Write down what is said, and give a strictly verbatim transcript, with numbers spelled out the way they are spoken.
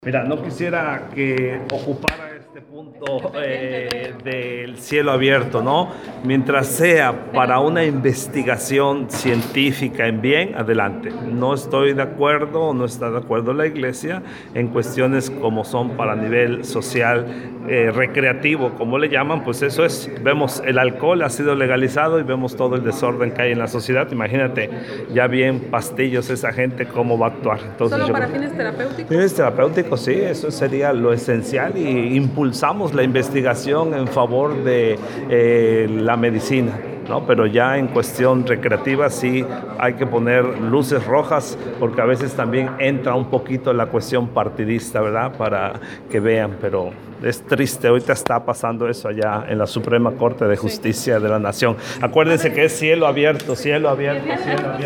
Mira, no quisiera que ocupara este punto eh, del cielo abierto, ¿no? Mientras sea para una investigación científica en bien, adelante. No estoy de acuerdo, no está de acuerdo la Iglesia en cuestiones como son para nivel social, eh, recreativo, como le llaman, pues eso es. Vemos el alcohol ha sido legalizado y vemos todo el desorden que hay en la sociedad. Imagínate, ya bien pastillos esa gente, ¿cómo va a actuar? Entonces, ¿solo para fines terapéuticos? Fines terapéuticos, sí, eso sería lo esencial y impulsamos la investigación en favor de eh, la medicina, ¿no? Pero ya en cuestión recreativa sí hay que poner luces rojas porque a veces también entra un poquito la cuestión partidista, ¿verdad? Para que vean, pero es triste, ahorita está pasando eso allá en la Suprema Corte de Justicia de la Nación. Acuérdense que es cielo abierto, cielo abierto, cielo abierto.